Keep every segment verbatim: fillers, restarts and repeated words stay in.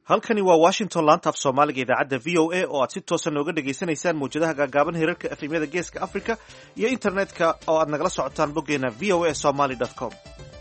halkani waa washington laanta af soomaaliga idaacadda v o a oo aad si toosa nooga dhagaysanaysaan mawjadaha gaagaaban hirarka efemyada geeska africa iyo internetka oo aad nagala socotaan boggeena v o a somaly com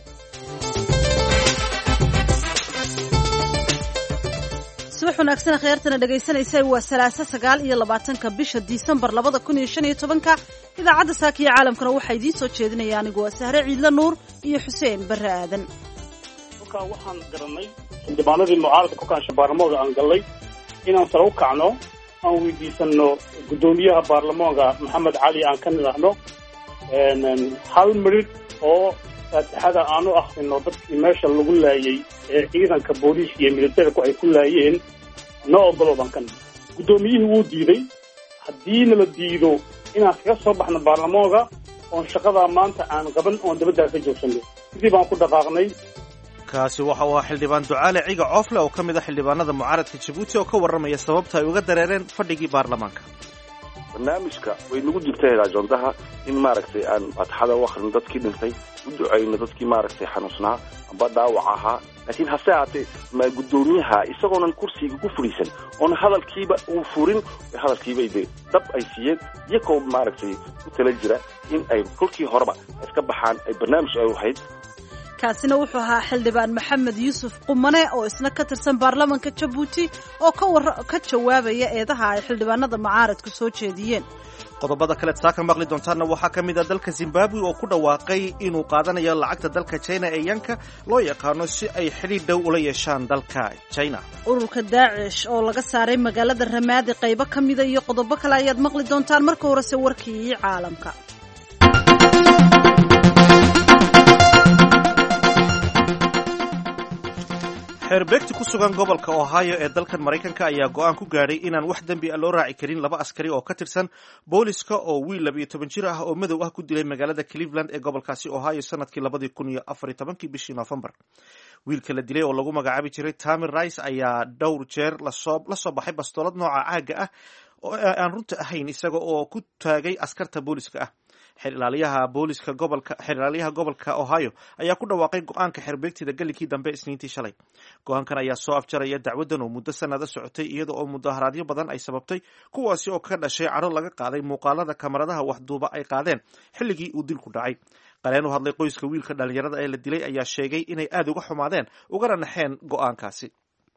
subax wanaagsan khyaartana dhegaysanaysa waa salaaso sagaal iyo labaatanka bisha disembar labada kun iyo shan iyo tobanka idaacadda saakiya caalamkana waxaa idiin soo jeedinaya anigu waa sahre ciidla nuur iyo xuseen barre aadan kolkaa waxaan garanay xildhibaanadii mucaaradka kolkaan baarlamaanka aan gallay inaan sare u kacno aan weydiisano guddoomiyaha baarlamaanka maxamed cali aan ka nidhaahno hal midhidh oo faatixada aanu akhrino dadkii meesha lagu laayay ee ciidanka booliiska iyo militariku ay ku laayeen noo ogolo baan ka nidhi guddoomiyihii wuu diiday haddii nala diido inaan kaga soo baxno baarlamaanka oon shaqadaa maanta aan qaban oon dabaddaa ka joogsano sidii baan ku dhaqaaqnay kaasi waxa uu ahaa xildhibaan ducaale ciga coofle oo ka mid a xildhibaanada mucaaradka jabuuti oo ka warramaya sababta ay uga dareereen fadhigii baarlamaanka barnaamijka way nagu jirtay ajondaha in maaragtay aan fatxada u akhrino dadkii dhintay u ducayno dadkii maaragtay xanuusnaa amba dhaawac ahaa laakiin hase haatee ma guddoomiyaha isagoonan kursiga ku fadhiisan oona hadalkiiba uu furin hadalkiiba de dab ay siiyeen iyakoo maaragtay ku tala jira in ay kolkii horeba iska baxaan ay barnaamij ay ahayd kaasina wuxuu ahaa xildhibaan maxamed yuusuf qumane oo isna ka tirsan baarlamaanka jabuuti oo ka war ka jawaabaya eedaha ay xildhibaanada mucaaradku soo jeediyeen qodobada kale saa ka maqli doontaana waxaa ka mid a dalka zimbabwe oo ku dhawaaqay inuu qaadanayo lacagta dalka china ee yanka loo yaqaano si ay xidhiidh dhow ula yeeshaan dalka china ururka daacish oo laga saaray magaalada ramaadi qaybo ka mida iyo qodobo kale ayaad maqli doontaan marka horese warkii caalamka xeerbeegti ku sugan gobolka ohio ee dalkan maraykanka ayaa go'aan ku gaadhay inaan wax dembi a loo raaci karin laba askari oo ka tirsan booliska oo wiil labiyo toban jir ah oo madow ah ku dilay magaalada cleveland ee gobolkaasi ohio sanadkii labadii kun iyo afar iyo tobankii bishii noofembar wiilka la dilay oo lagu magacaabi jiray tamir rice ayaa dhowr jeer lasoo la soo baxay bastoolad nooca caaga ah oo aan runta ahayn isaga oo ku taagay askarta booliska ah xeer ilaaliyaha booliska gobolka xeer ilaaliyaha gobolka ohio ayaa ku dhawaaqay go-aanka xeerbeegtida gallinkii dambe isniintii shalay go-aankan ayaa soo afjaraya dacwaddan oo muddo sanada socotay iyada oo mudaharaadyo badan ay sababtay kuwaasi oo ka dhashay cadho laga qaaday muuqaalada kamaradaha waxduuba ay qaadeen xilligii uu dilku dhacay qareen u hadlay qoyska wiilka dhalinyarada ee la dilay ayaa sheegay inay aada uga xumaadeen ugana naxeen go-aankaasi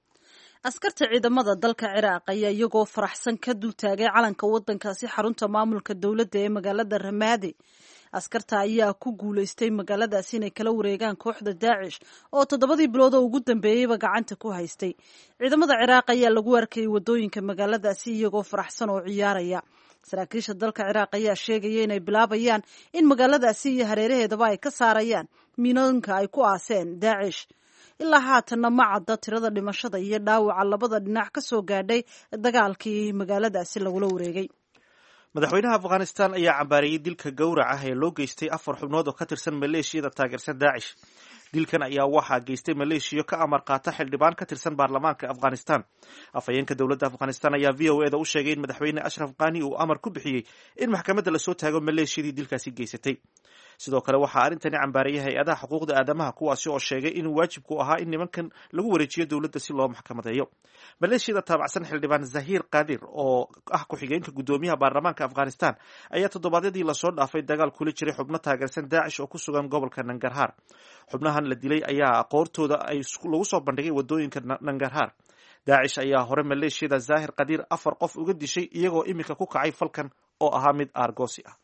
askarta ciidamada dalka ciraaq ayaa iyagoo faraxsan ka dul taagay calanka waddankaasi xarunta maamulka dowladda ee magaalada ramaadi askarta ayaa ku guulaystay magaaladaasi inay kala wareegaan kooxda daacish oo toddobadii bilood oo ugu dambeeyeyba gacanta ku haystay ciidamada ciraaq ayaa lagu arkayay waddooyinka magaaladaasi iyagoo faraxsan oo ciyaaraya saraakiisha dalka ciraaq ayaa sheegaya inay bilaabayaan in magaaladaasi iyo hareeraheedaba ay ka saarayaan miinooyinka ay ku aaseen daacish ilaa haatanna ma cadda tirada dhimashada iyo dhaawaca labada dhinac ka soo gaadhay dagaalkii magaaladaasi lagula wareegay madaxweynaha afghanistan ayaa cambaariyey dilka gowrac ah ee loo geystay afar xubnood oo ka tirsan maleeshiyada taageersan daacish dilkan ayaa waxaa geystay maleeshiya ka amar qaata xildhibaan ka tirsan baarlamaanka afghanistan afhayeenka dowladda afghanistan ayaa v o eda u sheegay in madaxweyne ashraf khani uu amar ku bixiyey in maxkamadda lasoo taago maleeshiyadii dilkaasi geysatay sidoo kale waxaa arrintani cambaariyay hay-adaha xuquuqda aadamaha kuwaasi oo sheegay inuu waajibku ahaa in nimankan lagu wareejiyo dowladda si loo maxkamadeeyo maleeshiyada taabacsan xildhibaan zahir kadir oo ah ku-xigeenka guddoomiyaha baarlamaanka afghanistan ayaa toddobaadyadii lasoo dhaafay dagaal kula jiray xubno taageersan daacish oo ku sugan gobolka nangarhar xubnahan la dilay ayaa aqoortooda ay lagu soo bandhigay waddooyinka nangarhar daacish ayaa hore maleeshiyada zahir kadir afar qof uga dishay iyagoo iminka ku kacay falkan oo ahaa mid aargoosi ah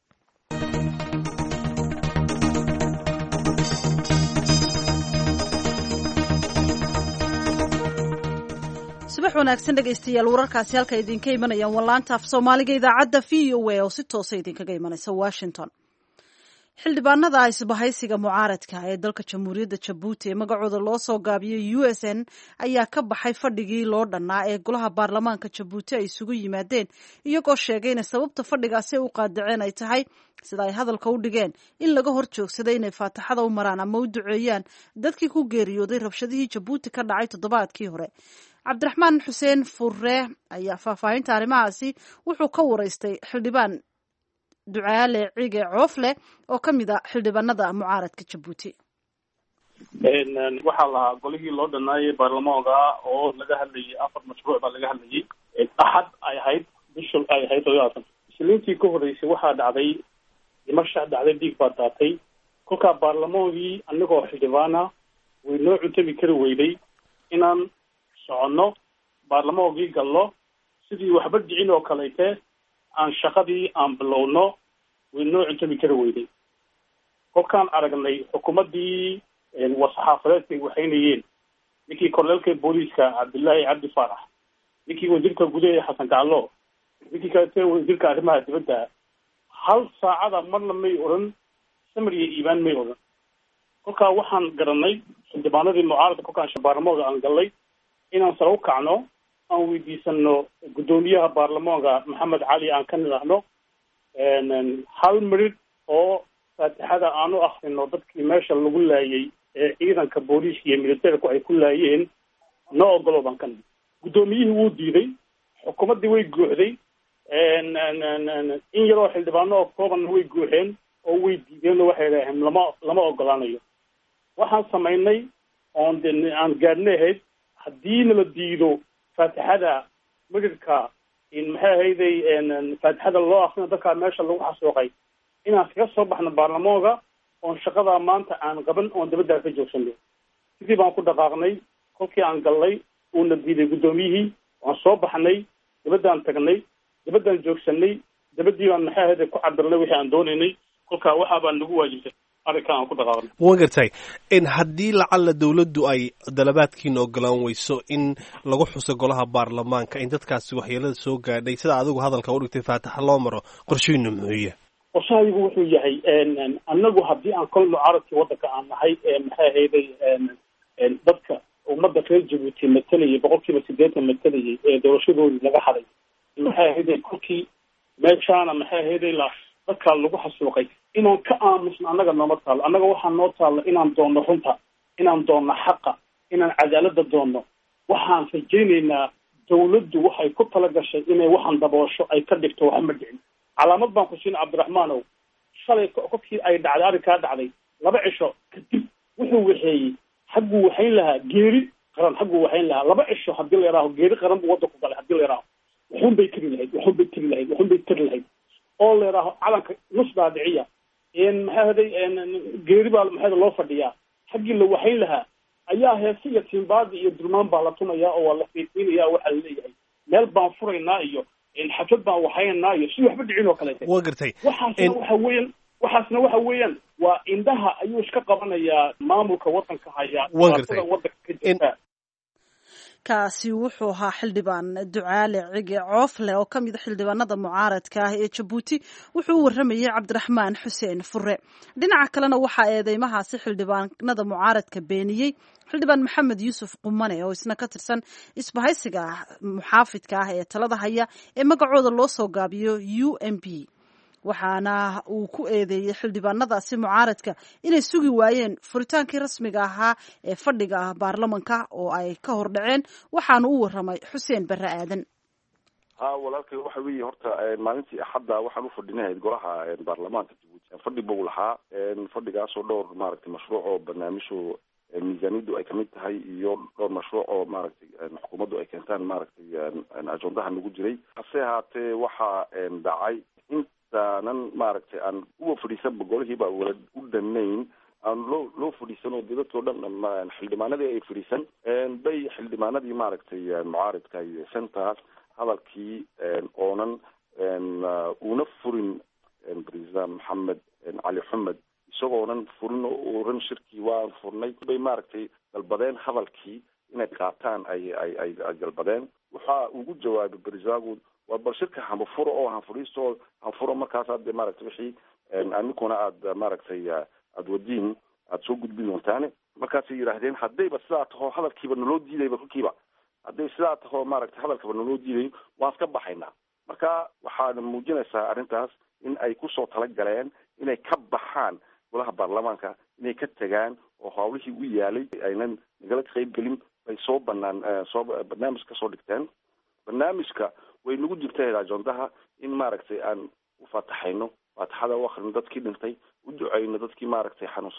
subax wanaagsan dhegaystayaal wararkaasi halka idinka imanayaan wallaanta af soomaaliga idaacadda v o a oo si toosa idinkaga imanaysa washington xildhibaanada isbahaysiga mucaaradka ee dalka jamhuuriyadda jabuuti ee magacooda loo soo gaabiyey u s n ayaa ka baxay fadhigii loo dhannaa ee golaha baarlamaanka jabuuti ay isugu yimaadeen iyagoo sheegay inay sababta fadhigaasi u qaadaceen ay tahay sida ay hadalka u dhigeen in laga hor joogsaday inay faataxada u maraan ama u duceeyaan dadkii ku geeriyooday rabshadihii jabuuti ka dhacay toddobaadkii hore cabdiraxmaan xuseen furre ayaa faahfaahinta arrimahaasi wuxuu ka waraystay xildhibaan ducaale cige coofle oo ka mid a xildhibaanada mucaaradka jabuuti waxaa lahaa golihii loo dhanaayay baarlamaanka oo laga hadlayay afar mashruuc baa laga hadlayay axad ay ahayd bisha ay ahayd todobaatan isniintii ka horreysay waxaa dhacday dhimasha dhacday dhiig baa daatay kolkaa baarlamaankii anigoo xildhibaana way noo cuntami kari weyday inaan soconno baarlamaankii galno sidii waxba dhicin oo kalete aan shaqadii aan bilowno way noo cuntami kari weyday kolkaan aragnay xukuumaddii war-saxaafadeedkay waxaynayeen ninkii korleelka booliiska cabdillaahi cabdi faarax ninkii wasiirka gudaha xasan gaclo ninkii kalete wasiirka arrimaha dibadda hal saacada marna may odhan samir iyo iibaan may odhan kolkaa waxaan garanay xildhibaanadii mucaaradka kolkaan baarlamaanka aan gallay inaan sare u kacno aan weydiisano guddoomiyaha baarlamaanka maxamed cali aan ka nidhaahno hal midhidh oo faatixada aan u akrino dadkii meesha lagu laayay ee ciidanka booliiska iyo militariku ay ku laayeen noo ogolo baan ka nid guddoomiyihii wuu diiday xukuumaddii way guuxday in yaroo xildhibaano oo koobanna way guuxeen oo way diideen oo waxay idhaaheen lama lama ogolaanayo waxaan samaynay oon de aan gaadhna ahayd haddii nala diido faatixada midhidhka maxay ahayday faatixada loo akrino dadkaa meesha lagu xasuuqay inaan kaga soo baxno baarlamaanka oon shaqadaa maanta aan qaban oon dabaddaa ka joogsano sidii baan ku dhaqaaqnay kolkii aan gallay uuna diiday guddoomiyihii waan soo baxnay dabaddaan tagnay dabaddaan joogsanay dabaddii baan maxay ahayday ku cabirnay wixii aan doonaynay kolkaa waxaa baan nagu waajibtay arrinka aan ku dhaqaaqnay wa gartay in haddii lacalla dawladdu ay dalabaadkiina ogolaan weyso in lagu xuso golaha baarlamaanka in dadkaasi waxyeelada soo gaadhay sida adigu hadalka u dhigtay faataxa loo maro qorshihiinu muxuuya qorshahaygu wuxuu yahay anagu haddii aan kol mucaaradkii waddanka aan nahay maxay ahayday dadka ummadda reer jabuuti matalayay boqol kiiba siddeetan matalayay ee doorashadoodii laga haday maxay ahayday kolkii meeshaana maxay ahayday la dadkaa lagu xasuuqay inaan ka aamusno annaga nooma taalo annaga waxaa noo taalla inaan doonno runta inaan doonno xaqa inaan cadaaladda doonno waxaan rajaynaynaa dawladdu waxay ku tala gashay inay waxaan daboosho ay ka dhigto waxa ma dhicin calaamad baan ku siin cabdiraxmaanow shalay kolkii ay dhacday arrinkaa dhacday laba cisho kadib wuxuu waxeeyey xagguu waxayn lahaa geeri qaran xagguu waxayn lahaa laba cisho haddii la yidhaaho geeri qaran buu waddanku galay haddii la yidhaaho waxun bay tiri lahayd waxun bay tiri lahayd waxun bay tiri lahayd oo la yidhaaho calanka nus daadiciya maxaa haday geeri baa maxaa loo fadhiyaa xaggii la waxayn lahaa ayaa heese iyo tiimbaadi iyo durmaan baa la tunayaa oo waa la fiiqiinayaa waxaa la leeyahay meel baan furaynaa iyo xaflad baan waxaynaa iyo si waxba dhicin oo kaleete wa gartay waxaasna waxa weeyaan waxaasna waxa weeyaan waa indhaha ayuu iska qabanayaa maamulka waddanka haya wagartay waddanka ka jirta kaasi wuxuu ahaa xildhibaan ducaale cige coofle oo ka mid a xildhibaanada mucaaradka ah ee jabuuti wuxuu u warramayey cabdiraxmaan xuseen fure dhinaca kalena waxaa eedeymahaasi xildhibaanada mucaaradka beeniyey xildhibaan maxamed yuusuf qumane oo isna ka tirsan isbahaysiga muxaafidka ah ee talada haya ee magacooda loo soo gaabiyo u m p waxaana uu ku eedeeyey xildhibaanadaasi mucaaradka inay sugi waayeen furitaankii rasmiga ahaa ee fadhiga baarlamanka oo ay ka hor dhaceen waxaanu u warramay xuseen barre aadan ha walaalkay waxa weeye horta maalintii axadda waxaan u fadhinahayd golaha baarlamaanka jabuuti fadhi buu lahaa fadhigaasoo dhowr maaragtay mashruuc oo barnaamijhu miisaaniyaddu ay kamid tahay iyo dhowr mashruuc oo maaragtay xukuumaddu ay keentaan maaragtay ajondaha nagu jiray hase ahaatee waxaa dhacay intaanan maaragtay aan uwa fadhiisanba golihiiba wala u dhanayn aan loo loo fadhiisan oo dadkoo dhan xildhibaanadii ay fadhiisan bay xildhibaanadii maaragtay mucaaridka iyo centers hadalkii oonan una furin president maxamed cali xumed isagoonan furin oo oran shirkii waan furnay bay maaragtay dalbadeen hadalkii inay qaataan ay ay ay dalbadeen waxaa ugu jawaabay barisagu waa bal shirka hanfuro oo hanfuriisto hanfuro markaas aad maaragtay wixii amikuna aad maaragtay aad wadiin aad soo gudbin doontaane markaasay yidhaahdeen haddayba sidaa taho hadalkiiba naloo diidayba kolkiiba hadday sidaa taho maaragtay hadalkaba naloo diiday waan iska baxaynaa marka waxaana muujinaysaa arrintaas in ay kusoo talagaleen inay ka baxaan golaha baarlamaanka inay ka tagaan oo hawlihii u yaalay aynan nagala qayb gelin bay soo banaan soo barnaamij ka soo dhigteen barnaamijka way nagu jirtay ajondaha in maaragtay aan u faataxayno faataxada u akrino dadkii dhintay u ducayno dadkii maaragtay xanuusnaa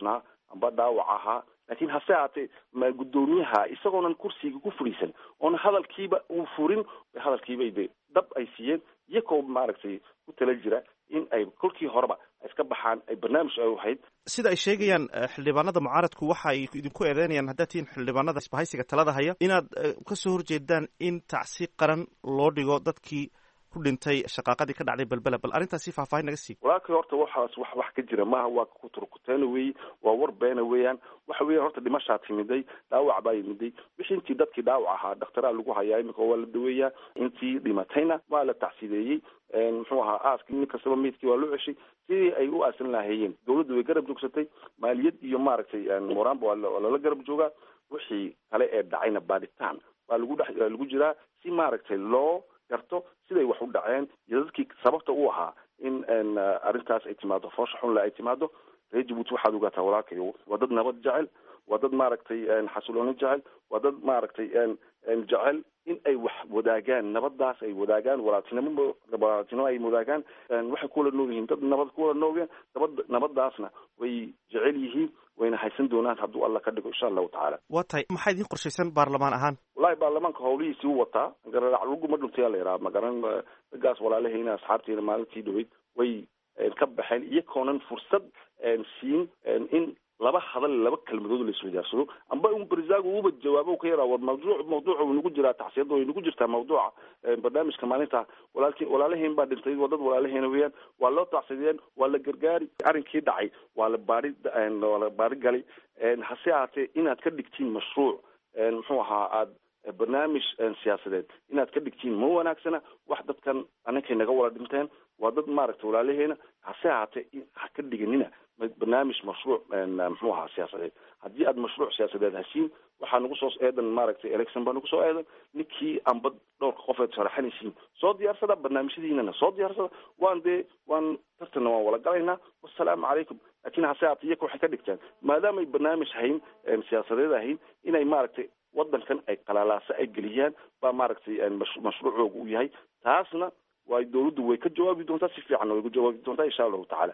amba dhaawac ahaa laakiin hase haatee ma guddoomiyaha isagoonan kursiga ku fadhiisan oona hadalkiiba uu furin hadalkiibay de dab ay siiyeen iyakoo maaragtay ku tala jira in ay kolkii horeba iska baxaan ay barnaamij ay ahayd sida ay sheegayaan xildhibaanada mucaaradku waxa ay idinku eedeynayaan haddaad tihiin xildhibaanada isbahaysiga talada haya inaad kasoo horjeedaan in tacsi qaran loo dhigo dadkii ku dhintay shaqaaqadii ka dhacday belbela bal arrintaasi faahfaahin naga sii walaalkii horta waxaas wax wax ka jira maaha waa kuturkuteena weeye waa war beena weeyaan waxa weeyaan horta dhimashaa timiday dhaawac baa yimiday wixii intii dadkii dhaawac ahaa dhakhtaraa lagu hayaa imika waa la daweeyaa intii dhimatayna waa la tacsideeyey muxuu ahaa aaskii nin kastaba meydkii waa loo ceshay sidii ay u aasan lahaayeen dawladdu way garab joogsatay maaliyad iyo maaragtay moraanba waa lala garab joogaa wixii kale ee dhacayna baadhitaan waa lagu dhex lagu jiraa si maaragtay loo garto siday wax u dhaceen iyo dadkii sababta u ahaa in arrintaas ay timaado foosha xunle ay timaado reer jabuuti waxaad ogaataa walaalkayo waa dad nabad jecel waa dad maaragtay xasilooni jecel waa dad maaragtay jecel in ay wax wadaagaan nabadaas ay wadaagaan walaaltinimo walaaltinimo ay wadaagaan waxay kuwala nool yihiin dad nabad kuwala noolyihiin nabad nabadaasna way jecel yihiin wayna haysan doonaan hadduu alla ka dhigo insha allahu tacaala waa tahay maxaa idiin qorshaysan baarlamaan ahaan wallahi baarlamaanka hawlihiisii u wataa garalacluguma dhuntayaa la yidhaha magaran raggaas walaalahayna asxaabteena maalintii dhaweyd way ka baxeen iyakoonan fursad siin in laba hadal laba kelmadood la isweydarsado amba un barisaagu uba jawaabo ka yaraa war mawduuc mawduuca uu nagu jiraa tacsiyada way nagu jirtaa mawduuca barnaamijka maalinta walaalkii walaalaheen baa dhintay waa dad walaalaheena weeyaan waa loo tacsideen waa la gargaari arrinkii dhacay waa la baari waa la baari galay hase ahaatee inaad ka dhigtiin mashruuc muxuu ahaa aad barnaamij siyaasadeed inaad ka dhigtiin ma wanaagsana wax dadkan aninkay naga wala dhinteen waa dad maaragtay walaalaheena hase ahaatee ha ka dhiganina barnaamij mashruuc muxuu ahaa siyaasadeed haddii aad mashruuc siyaasadeed hasiin waxaa nagu soo eedan maaragtay election baa nagu soo eedan ninkii amba dhowrka qofeed sharaxanaysiin soo diyaarsada barnaamijyadiinana soo diyaarsada waan dee waan tartanna waan wala galaynaa wassalaamu calaykum laakiin hase haatee iyaka waxay ka dhigtaan maadaamay barnaamij hayn siyaasadeed ahayn inay maaragtay wadankan ay qalaalaaso ay geliyaan baa maaragtay mashruucooga u yahay taasna waa dawladdu way ka jawaabi doontaa si fiicanna way ku jawaabi doontaa insha allahu tacaala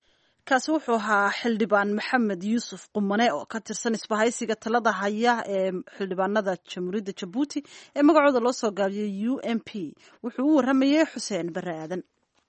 kaasi wuxuu ahaa xildhibaan maxamed yuusuf qumane oo ka tirsan isbahaysiga talada haya ee xildhibaanada jamhuuriyadda jabuuti ee magacooda loo soo gaabiyey u m p wuxuu u waramayey xuseen bare aadan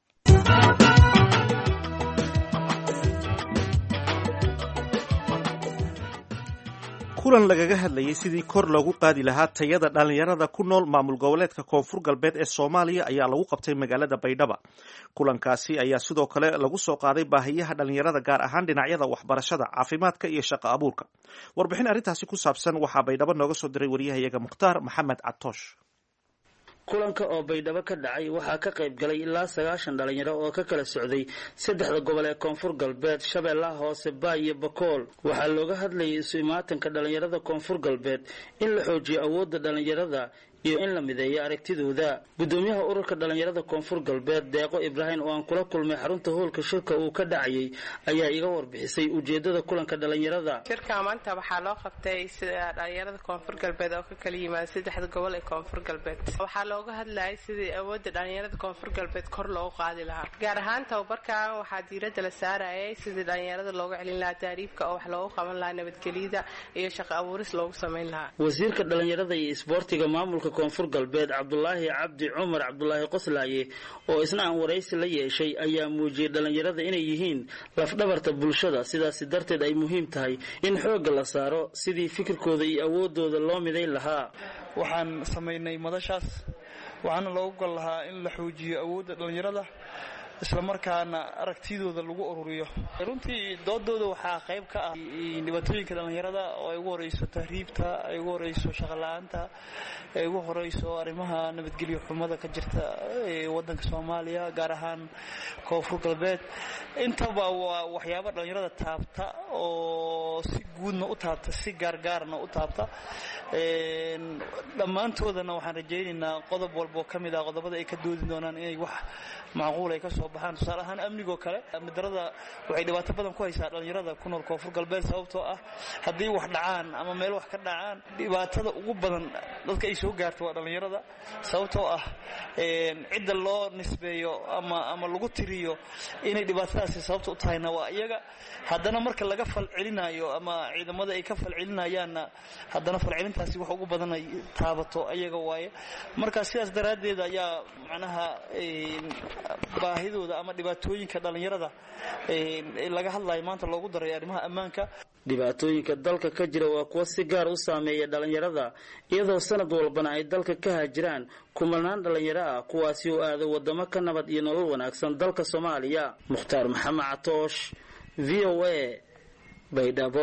kulan lagaga hadlayay sidii kor loogu qaadi lahaa tayada dhalinyarada ku nool maamul goboleedka koonfur galbeed ee soomaaliya ayaa lagu qabtay magaalada baydhaba kulankaasi ayaa sidoo kale lagu soo qaaday baahiyaha dhalinyarada gaar ahaan dhinacyada waxbarashada caafimaadka iyo shaqo abuurka warbixin arrintaasi ku saabsan waxaa baydhabo nooga soo diray waryahayaga mukhtaar maxamed catoosh kulanka oo baydhabo ka dhacay waxaa ka qayb galay ilaa sagaashan dhalinyaro oo ka kala socday saddexda gobol ee koonfur galbeed shabeellaha hoose baay iyo bakool waxaa looga hadlayay isu imaatanka dhalinyarada koonfur galbeed in la xoojiyo awoodda dhalinyarada iyo in la mideeyo aragtidooda gudoomiyaha ururka dhalinyarada koonfur galbeed deeqo ibraahim oo aan kula kulmay xarunta hoolka shirka uu ka dhacayay ayaa iga warbixisay ujeedada kulanka dhalinyarada shirka maanta waxaa loo qabtay sida dhalinyarada koonfur galbeed oo ka kala yimaada saddexda gobol ee koonfur galbeed waxaa looga hadlayay sidii awoodda dhalinyarada koonfur galbeed kor loogu qaadi lahaa gaar ahaan tababarkan waxaa diiradda la saarayay sidii dhalinyarada looga celin lahaa taariifka oo wax loogu qaban lahaa nabadgelyada iyo shaqo abuuris loogu samayn lahaa wasiirka dhalinyarada iyo isboortiga maamulka koonfur galbeed cabdulaahi cabdi cumar cabdulaahi qoslaaye oo isna aan waraysi la yeeshay ayaa muujiyay dhalinyarada inay yihiin lafdhabarta bulshada sidaasi darteed ay muhiim tahay in xoogga la saaro sidii fikirkooda iyo awoodooda loo midayn lahaa waxaan samaynay madashaas waxaana loogu gal lahaa in la xoojiyo awoodda dhalinyarada isla markaana aragtidooda lagu ururiyo runtii doodooda waxaa qayb ka ah dhibaatooyinka dhalinyarada oo ay ugu horeyso tahriibta ay ugu horeyso shaqola'aanta ay ugu horeyso arrimaha nabadgelyo xumada ka jirta ee wadanka Soomaaliya gaar ahaan koonfur galbeed intaba waa waxyaabo dhalinyarada taabta oo si guudna u taabta si gaargaarna u taabta dhammaantoodana waxaan rajaynaynaa qodob walboo ka mid ah qodobada ay ka doodi doonaan inay wax macquul ay ka soo baxaan tusaale ahaan amnigoo kale amnidarada waxay dhibaato badan ku haysaa dhallinyarada ku nool koonfur galbeed sababtoo ah haddii wax dhacaan ama meel wax ka dhacaan dhibaatada ugu badan dadka ay soo gaarto waa dhallinyarada sababtoo ah cidda loo nisbeeyo ama ama lagu tiriyo inay dhibaatadaasi sababta u tahayna waa iyaga haddana marka laga falcelinayo ama ciidamada ay ka falcelinayaanna haddana falcelintaasi wax ugu badan ay taabato ayaga waaye marka sidaas daraaddeed ayaa macnaha baahidooda ama dhibaatooyinka dhallinyarada laga hadlayo maanta loogu daray arrimaha ammaanka dhibaatooyinka dalka ka jira waa kuwa si gaar u saameeya dhallinyarada iyadoo sanad walbana ay dalka ka haajiraan kumanaan dhallinyaro ah kuwaasi oo aada wadamo ka nabad iyo nolol wanaagsan dalka Soomaaliya Mukhtaar Maxamed Catoosh V O A Baydhabo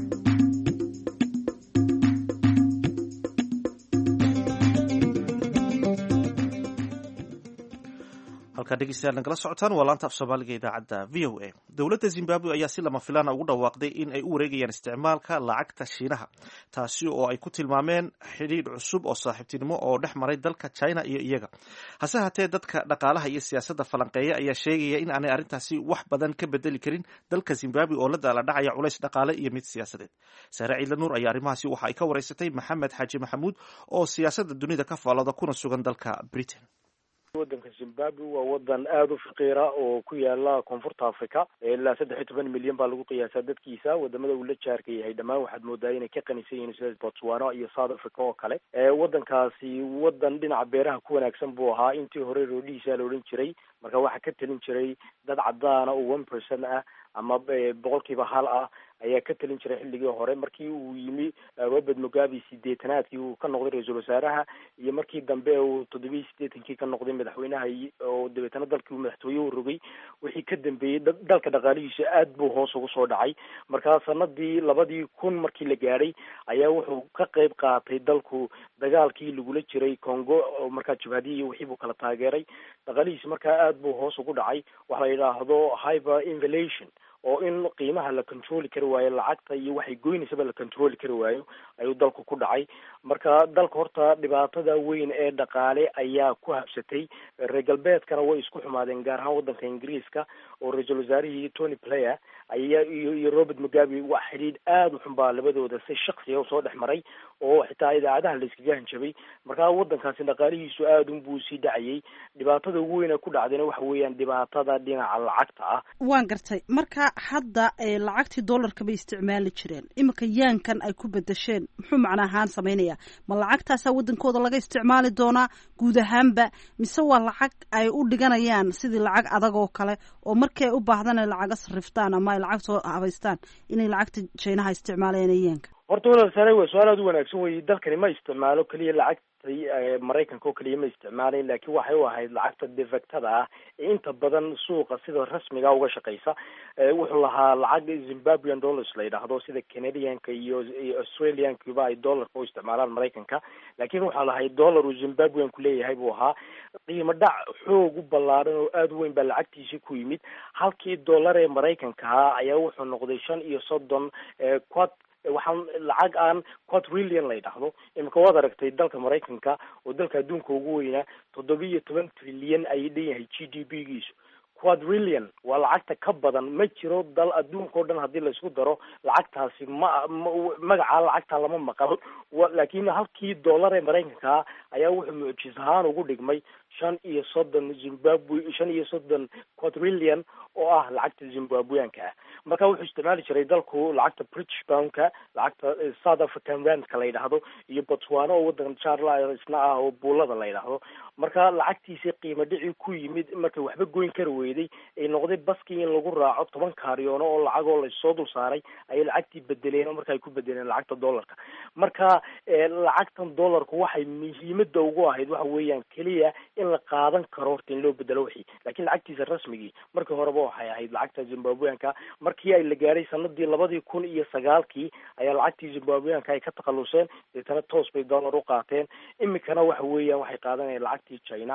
halkaa dhegeystayaal nagala socotaan waa laanta af soomaaliga idaacadda v o a dowladda zimbabwe ayaa si lama filaana ugu dhawaaqday in ay u wareegayaan isticmaalka lacagta shiinaha taasi oo ay ku tilmaameen xidhiidh cusub oo saaxiibtinimo oo dhex maray dalka china iyo iyaga hase hatee dadka dhaqaalaha iyo siyaasadda falanqeeya ayaa sheegaya in aanay arrintaasi wax badan ka bedeli karin dalka zimbabwe oo la daala dhacaya culays dhaqaale iyo mid siyaasadeed saare ciidla nuur ayaa arrimahaasi waxa ay ka wareysatay maxamed xaaji maxamuud oo siyaasadda dunida ka faallada kuna sugan dalka britain wadanka Zimbabwe waa wadan aad u faqiira oo ku yaala koonfurta Afrika ilaa saddex iyo toban milyan baa lagu qiyaasaa dadkiisa wadamada uu la jaarka yahay dhammaan waxaad moodaa inay ka qanisan yihiin sida Botswana iyo South Africa oo kale ee wadankaasi wadan dhinaca beeraha ku wanaagsan buu ahaa intii hore roodhiisa la oran jiray marka waxa ka talin jiray dad cadaan oo one percent ah ama boqolkiiba hal ah ayaa ka talin jiray xilligii hore markii uu yimi Robert Mugabe sideetanaadkii uu ka noqday ra'iisul wasaaraha iyo markii dambe uu toddoba iyo siddeetankii ka noqday madaxweynaha oo dabeetana dalkii uu madaxtooye u rogay wixii ka dambeeyay dalka dhaqaalihiisa aad buu hoos ugu soo dhacay markaa sanadii labadii kun markii la gaaray ayaa wuxuu ka qayb qaatay dalku dagaalkii lagula jiray Congo oo markaa jabhadii wixii buu kala taageeray dhaqaalihiisa markaa aad buu hoos ugu dhacay waxa la yiraahdo hyperinflation oo in qiimaha la control kari waayo lacagta iyo waxay goynaysaba la control kari waayo ayuu dalku ku dhacay marka dalka horta dhibaatada weyn ee dhaqaale ayaa ku habsatay reer galbeedkana way isku xumaadeen gaar ahaan wadanka Ingiriiska oo ra'iisul wasaarihii Tony Blair ayaa iyo, iyo Robert Mugabe wax xiriir aad u xun baa labadooda si shakhsi ah soo dhexmaray oo xitaa idaacadaha la iskaga hanjabay marka wadankaasi dhaqaalihiisu aad u buu sii dhacayay dhibaatada ugu weyn ee ku dhacdayna waxa weeyaan dhibaatada dhinaca lacagta ah waan gartay marka hadda lacagtii dollarka bay isticmaali jireen imika yaankan ay ku bedesheen muxuu macna ahaan sameynaya ma lacagtaasa wadankooda laga isticmaali doonaa guud ahaanba mise waa lacag ay u dhiganayaan sidii lacag adag oo kale oo markii ay u baahdaan ay lacaga sarriftaan ama ay lacag soo habaystaan inay lacagta Chinaha isticmaalayaan yaanka horta walaal sare waa su'aal aad u wanaagsan weeye dalkani ma isticmaalo kaliya lacag Mareykanka oo kaliya ma isticmaaleen laakiin waxay u ahayd lacagta defectada ah ee inta badan suuqa sida rasmiga uga shaqeysa wuxuu lahaa lacag Zimbabwean dollars la yiraahdo sida Canadianka iyo Australianka ay dollarka u isticmaalaan Mareykanka laakiin waxa lahayd dollar uu Zimbabwean ku leeyahay buu ahaa qiimo dhac xoog u ballaaran oo aad u weyn baa lacagtiisa ku yimid halkii dollar ee Mareykanka ayaa wuxuu noqday shan iyo soddon quad waxaan lacag aan quadrillion la yiraahdo imika wada aragtay dalka Mareykanka oo dalka adduunka ugu weynaa toddoba iyo toban trillion ay leeyahay G D P-giisu quadrillion waa lacagta ka badan ma jiro dal adduunka oo dhan haddii la isku daro lacagtaasi ma magaca lacagta lama maqal laakiin halkii dollar ee Mareykanka ayaa wuxuu mucjis ahaan ugu dhigmay shan iyo soddon Zimbabwe shan iyo soddon quadrillion oo ah lacagta Zimbabweanka ah marka wuxuu isticmaali jiray dalku lacagta British pound-ka lacagta South African rand-ka la yiraahdo iyo Botswana oo wadan Charles isna ah oo buulada la yiraahdo marka lacagtiisa qiimo dhici ku yimid markay waxba goyn kar weeday ay noqday baskii in lagu raaco toban kaariyoono oo lacag oo la soo dul saaray ay lacagtii bedeleen marka ay ku bedeleen lacagta dollarka marka lacagtan dollarku waxay muhiimada ugu ahayd waxa weeyaan kaliya in la qaadan karo horta in loo bedelo wixii laakiin lacagtiisa rasmigii markii horeba waxay ahayd lacagta Zimbabweanka markii ay la gaaray sanadii labadii kun iyo sagaalkii ayaa lacagtii Zimbabweanka ay ka takhaluseen deetana toos bay dollar u qaateen imikana waxa weeyaan waxay qaadanayaan lacagtii China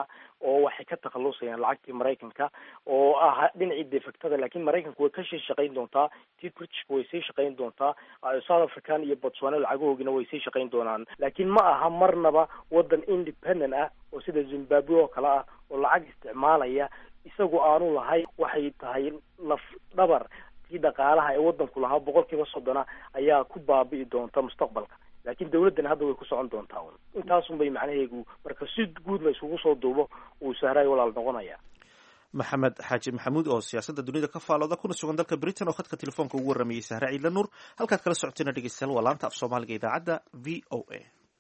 oo waxay ka takhalusayaan lacagtii maraykanka oo ah dhinacii defectada, laakiin maraykanku way ka sii shaqayn doontaa, tii britishka way sii shaqayn doontaa, south african iyo botswana lacagahoogina way sii shaqayn doonaan. laakiin ma aha marnaba wadan independent ah oo sida zimbabwe oo kale ah oo lacag isticmaalaya isagoo aanu lahayn. waxay tahay laf dhabar tii dhaqaalaha ee wadanku lahaa boqol kiiba soddona ayaa ku baabi'i doonta mustaqbalka, laakiin dawladdan hadda way ku socon doontaa un intaasun bay macnaheegu marka si guud la isugu soo duubo uu sahray walaal noqonaya. maxamed xaaji maxamuud oo siyaasadda dunida ka faalooda kuna sugan dalka britain oo khadka telefoonka ugu waramayay sahre ciidla nuur. halkaad kala socotayna dhegeystayaal waa laanta af soomaaliga idaacadda v o a.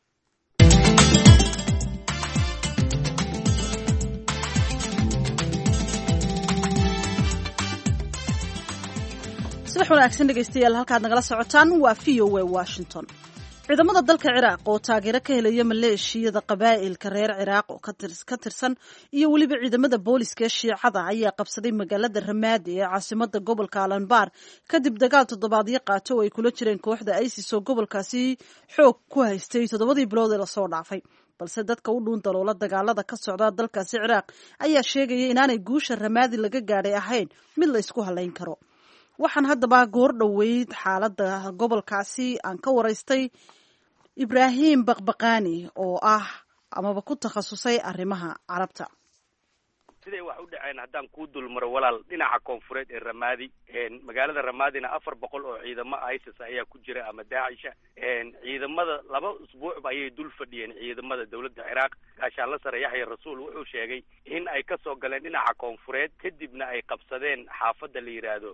subax wanaagsan dhegeystayaal, halkaad nagala socotaan waa v o a Washington. ciidamada dalka Ciraaq oo taageero ka helaya maleeshiyada qabaa'ilka reer Ciraaq oo ka tirsan iyo weliba ciidamada booliska Shiicada ayaa qabsaday magaalada Ramadi ee caasimadda gobolka Al-Anbar kadib dagaal toddobaadyo qaato oo ay kula jireen kooxda ISIS oo gobolkaasi xoog ku haystay toddobadii bilood ee lasoo dhaafay. balse dadka u dhuun daloola dagaalada ka socda dalkaasi Ciraaq ayaa sheegaya inaanay guusha Ramadi laga gaadhay ahayn mid la isku halayn karo. waxaan haddaba goor dhoweyd xaaladda gobolkaasi aan ka waraystay Ibraahim Baqbaqaani oo ah amaba ku takhasusay arrimaha carabta. siday wax u dhaceen haddaan kuu dulmaro walaal, dhinaca koonfureed ee Ramadi, magaalada Ramadina afar boqol oo ciidamo ISIS ayaa ku jira ama Daacisha. ciidamada laba usbuucba ayay dul fadhiyeen ciidamada dawladda Ciraaq. gaashaanla sare Yaxya Rasuul wuxuu sheegay in ay ka soo galeen dhinaca koonfureed kadibna ay qabsadeen xaafadda la yidhaahdo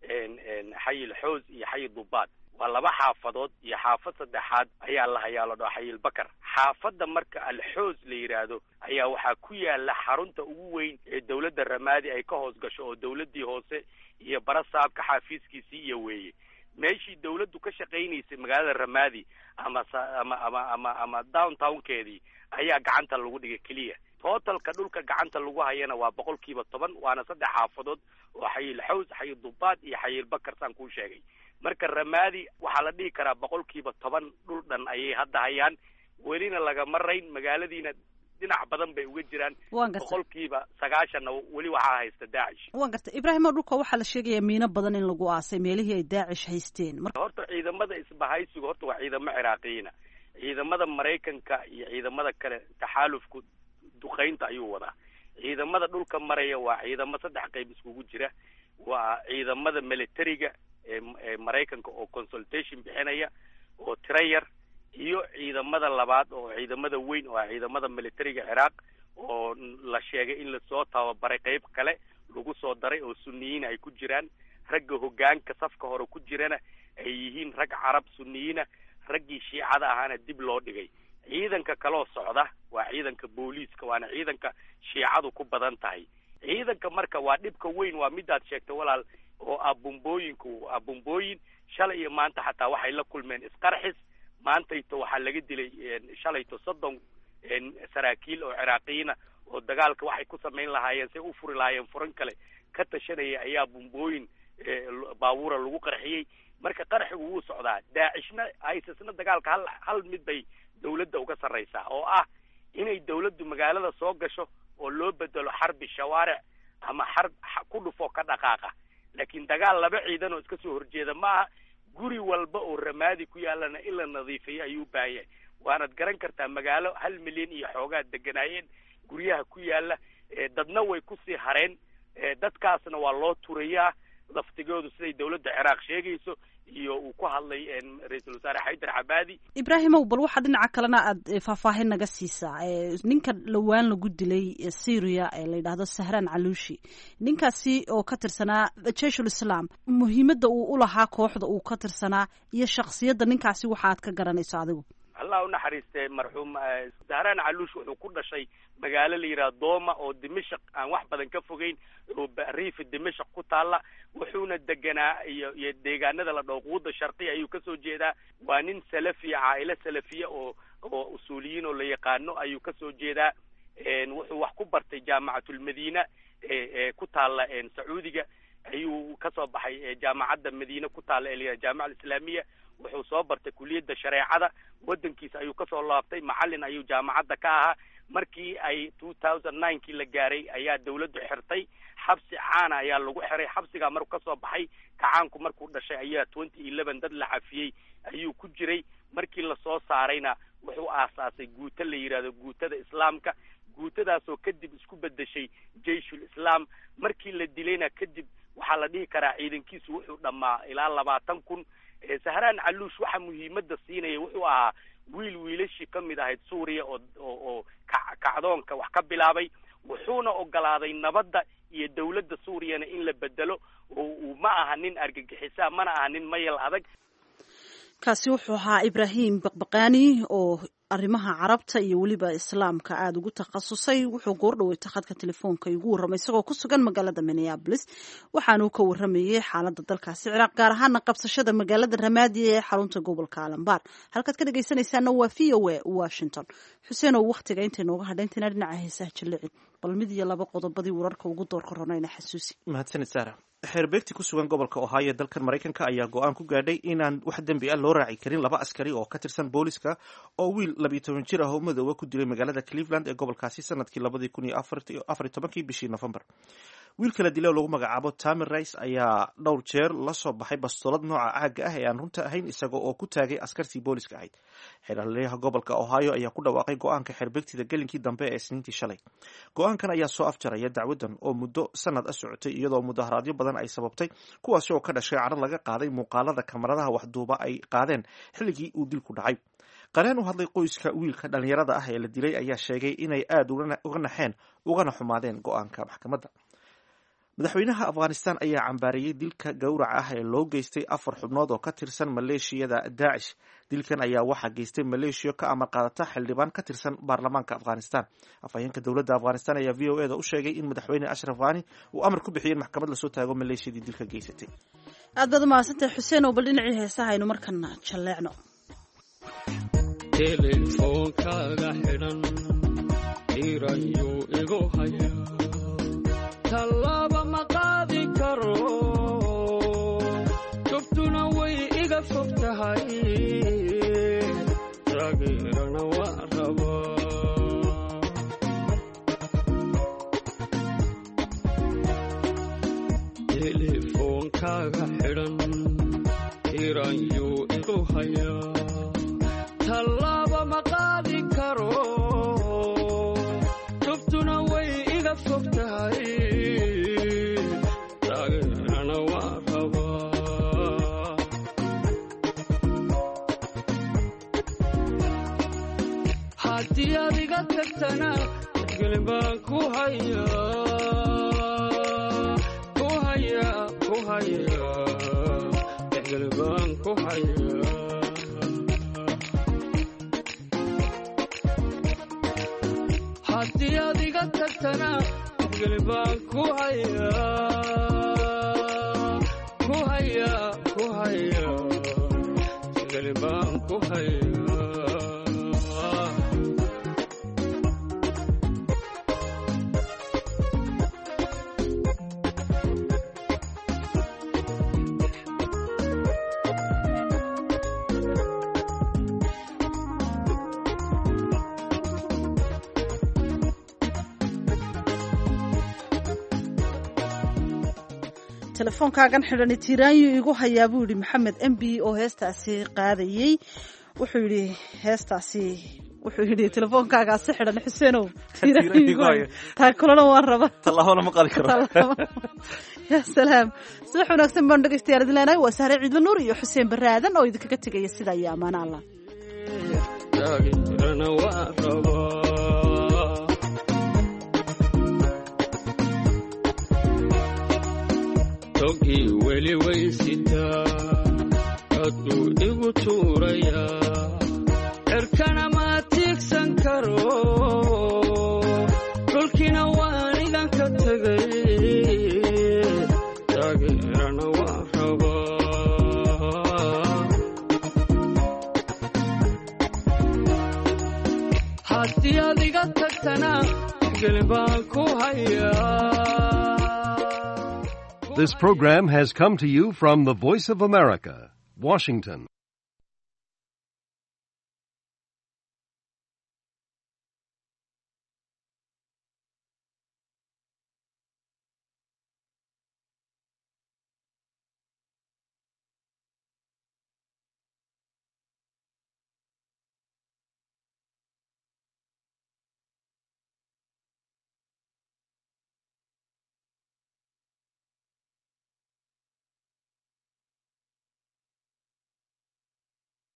xayil xoos iyo xayil dubaad. waa laba xaafadood iyo xaafad saddexaad ayaa la hayaa la dhaho xayil bakar. xaafadda marka alxoos la yidhaahdo ayaa waxaa ku yaala xarunta ugu weyn ee dawladda Ramadi ay ka hoos gasho oo dawladdii hoose iyo barasaabka xaafiiskiisii iyo weeye meeshii dawladdu ka shaqaynaysay magaalada Ramadi ama ama ama ama ama downtownkeedii ayaa gacanta lagu dhigay keliya. totalka dhulka gacanta lagu hayana waa boqolkiiba toban, waana saddex xaafadood oo xayil xoos, xayil dubaad iyo xayil bakar saan kuu sheegay. marka Ramadi waxaa la dhihi karaa boqolkiiba toban dhul dhan ayay hadda hayaan, welina lagama rayn. magaaladiina dhinac badan bay uga jiraan, boqolkiiba sagaashanna weli waxaa haysta Daacish. waan gartay Ibraahim, dhulka waxaa la sheegayaa miino badan in lagu aasay meelihii ay Daacish haysteen. horta ciidamada isbahaysigu horta waa ciidamo Ciraaqiyiina. ciidamada Maraykanka iyo ciidamada kale taxaalufku duqaynta ayuu wadaa. ciidamada dhulka maraya waa ciidamo saddex qayb iskugu jira. waa ciidamada militariga ee Maraykanka oo consultation bixinaya oo tiro yar, iyo ciidamada labaad oo ciidamada weyn oo ciidamada militariga Ciraaq oo la sheegay in lasoo tababaray qayb kale lagu soo daray oo sunniyiin ay ku jiraan. ragga hoggaanka safka hore ku jirana ay yihiin rag carab sunniyiina, raggii shiicada ahaana dib loo dhigay. ciidanka kaloo socda waa ciidanka booliiska, waana ciidanka shiicadu ku badan tahay. ciidanka marka waa dhibka weyn, waa midaad sheegtay walaal, oo ah bumbooyinku ah bumbooyin. shalay iyo maanta xataa waxay la kulmeen isqarxis. maantayto waxaa laga dilay shalayto soddon saraakiil oo Ciraaqiyiina oo dagaalka waxay ku samayn lahaayeen say u furi lahaayeen furan kale ka tashanaya ayaa bumbooyin baabuura lagu qarxiyey. marka qarxigu wuu socdaa. Daacishna ISISna dagaalka hal hal mid bay dawladda uga sarraysaa oo ah inay dawladdu magaalada soo gasho oo loo bedelo xarbi shawaaric ama xarb ku dhufo ka dhaqaaqa. laakiin dagaal laba ciidan oo iska soo horjeeda maaha. guri walba oo Ramadi ku yaalana in la nadiifiyo ayuu baahaya. waanad garan kartaa magaalo hal milyan iyo xoogaa deganaayeen guryaha ku yaala, dadna way kusii hareen. dadkaasna waa loo turayaa laftigoodu siday dawladda Ciraaq sheegayso iyo uu ku hadlay ra-iisul wasaare Xaydar Cabaadi. Ibraahimow, bal waxaa dhinaca kalena aad faahfaahin naga siisaa ninka dhawaan lagu dilay Syria ee la yidhaahdo Sahran Caluushi. ninkaasi oo ka tirsanaa Jayshul Islam, muhiimadda uu u lahaa kooxda uu ka tirsanaa iyo shakhsiyadda ninkaasi waxaad ka garanayso adigu. allah u naxariistay marxuum Sahran Caluush wuxuu ku dhashay magaalo la yiraahdo Dooma oo Dimashq aan wax badan ka fogeyn oo riif Dimashq ku taala. wuxuuna deganaa iyo iyo deegaanada la dhooquuda sharqi ayuu ka soo jeedaa. waa nin salafi, caa'ila salafiya oo oo usuuliyiin oo la yaqaano ayuu ka soo jeedaa. wuxuu wax ku bartay jaamacatul Madiina ee ku taala Sacuudiga. ayuu ka soo baxay jaamacadda Madiina ku taala ee jaamacada islaamiya. wuxuu soo bartay kuliyadda shareecada. wadankiisa ayuu ka soo laabtay, macallin ayuu jaamacadda ka ahaa. markii ay two thousand nine kii la gaaray ayaa dawladdu xirtay xabsi caana ayaa lagu xiray. xabsigaa markuu kasoo baxay kacaanku markuu dhashay ayaa twenty eleven dad la cafiyey ayuu ku jiray. markii lasoo saarayna wuxuu aasaasay guuto la yidhaahdo guutada islaamka, guutadaasoo kadib isku bedeshay jayshul islaam. markii la dilayna kadib waxaa la dhihi karaa ciidankiisu wuxuu dhammaa ilaa labaatan kun. Sahraan Caluush waxa muhiimadda siinaya wuxuu ahaa wiil wiilashii ka mid ahayd Suuriya oo oo kacdoonka wax ka bilaabay, wuxuuna ogolaaday nabadda iyo dawladda Suuriyana in la bedelo oo uu ma aha nin argagixisa, mana aha nin mayal adag. kaasi wuxuu ahaa Ibraahim Baqbaqaani oo arrimaha carabta iyo waliba islaamka aad ugu takhasusay. wuxuu goordhoway takhadka telefoonka igu warramay isagoo ku sugan magaalada Minneapolis, waxaanu ka warramayay xaaladda dalkaasi Ciraaq, gaar ahaan qabsashada magaalada Ramaadi ee xarunta gobolka Alambar. halkaad ka dhageysanaysaana waa V O A Washington. Xuseen oo waqtiga intay nooga hadhayntina dhinaca heesaha jillicin bal mid iyo laba qodobadii wararka ugu door koronayna xasuusi. mahadsanid Sara. xeerbeegti ku sugan gobolka Ohio ee dalkan Mareykanka ayaa go'aan ku gaadhay inaan wax dambi ah loo raaci karin laba askari oo ka tirsan booliska oo wiil labiyo toban jir ah oo madowga ku dilay magaalada Cleveland ee gobolkaasi sanadkii labadii kun iyo afar iyo tobankii bishii November. wiilka la dilay oo lagu magacaabo Tamir Rice ayaa dhowr jeer la soo baxay bastoolad nooca caaga ah ee aan runta ahayn isaga oo ku taagay askartii booliska ahayd. xeeralyaha gobolka Ohio ayaa ku dhawaaqay go'aanka xeerbeegtida gelinkii dambe ee Isniintii shalay. go'aankan ayaa soo afjaraya dacwadan oo muddo sanad ah socotay iyadoo mudaharaadyo badan ay sababtay, kuwaas oo ka dhashay carar laga qaaday muuqaalada kamaradaha waxduuba ay qaadeen xilligii uu dilku dhacay. qareen u hadlay qoyska wiilka dhalinyarada ah ee la dilay ayaa sheegay inay aad uga naxeen ugana xumaadeen go'aanka maxkamadda. madaxweynaha Afghanistan ayaa cambaariyey dilka gowraca ah ee loo geystay afar xubnood oo ka tirsan maleeshiyada Daesh. dilkan ayaa waxaa geystay maleeshiyo ka amar qaadata xildhibaan ka tirsan baarlamaanka Afghanistan. afhayeenka dowladda Afghanistan ayaa V O A da u sheegay in madaxweyne Ashraf Ghani uu amar ku bixiyay in maxkamad la soo taago maleeshiyadii dilka geysatay. aad baad mahadsantahay Xuseen oo bal dhinacii heesaha aynu markana jaleecno. telefonkaaga xidhan irayo igu haya talaba ma qaadi karo tubtuna way iga fog tahay taageerana waa rabaa telefonkaaga xidhan irayo igu haya talaba ma qaadi karo tubtuna way iga fog tahay taageerana waa rabaa haddii aad iga tagtana gelin baan ku haya ku haya ku haya gelin baan ku haya haddii aad iga tagtana gelin baan ku haya ku haya ku haya gelin baan ku haya telefonkaagan xidhan tiiraanyo igu hayaa buu yidhi maxamed M B oo heestaasi qaadayey. wuxuu yidhi heestaasi wuxuu yidhi telefoonkaagaasi xidhan Xuseenow taa kulana waan raba tallaabana ma qaadi karo. ya salaam. subax wanaagsan baan dhegaystayaal idin leenahay. waa Sahre Ciidla Nuur iyo Xuseen Baraadan oo idinkaga tegaya sidaa iyo ammaan Allah. taageerana waa rabaa togii weli waysitaa hadduu igu tuurayaa cirkana ma tiigsan karo dhulkiina waan idanka tegay taageerana waa rabaa haddii aad iga tagtana gelin baan ku hayaa. This program has come to you from the Voice of America, Washington.